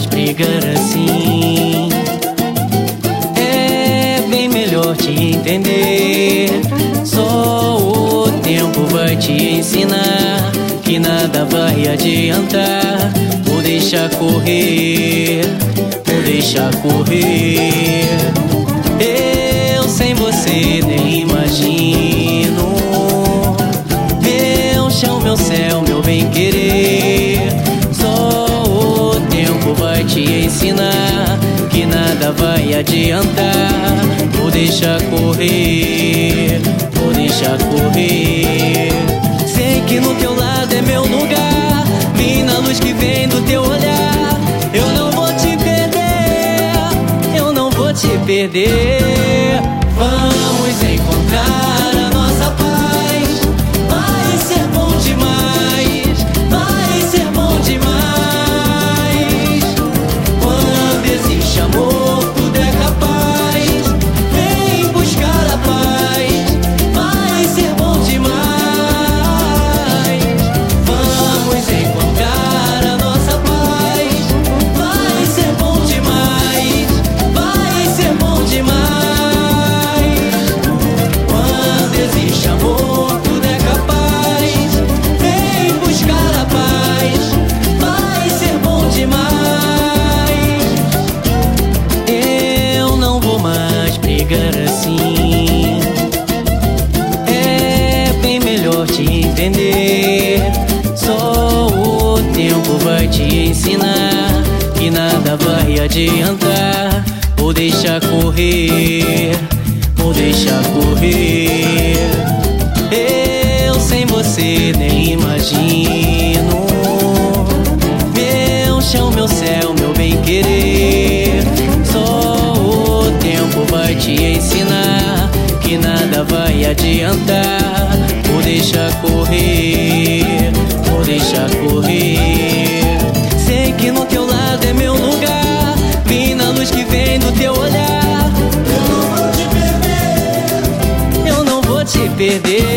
mais brigar assim. É bem melhor te entender. Só o tempo vai te ensinar que nada vai adiantar. Vou deixar correr, vou deixar correr. Eu sem você nem imagino. Meu chão, meu céu, meu bem-querer. Só o tempo vai te ensinar que nada vai adiantar. Vou deixar correr, vou deixar correr. Sei que no teu lado é meu lugar. Vi na luz que vem do teu olhar. Eu não vou te perder, eu não vou te perder. Vamos encontrar a nossa paz. Vai ser bom demais, vai ser bom demais. Quando existe amor, tudo é capaz. Vem buscar a paz, vai ser bom demais. Vamos encontrar a nossa paz. Vai ser bom demais, vai ser bom demais. Quando existe amor, tudo é capaz. Vem buscar a paz, vai ser bom demais. Eu não vou mais brigar assim. É bem melhor te entender. Só o tempo vai te ensinar que nada vai adiantar. Vou deixar correr, vou deixar correr. Eu sem você nem imagino. Meu chão, meu céu, meu bem-querer. Só o tempo vai te ensinar que nada vai adiantar. Vou deixar correr, vou deixar correr. Sei que no teu lado é meu lugar. Vi na luz que vem do teu olhar. Eu não vou te perder, eu não vou te perder.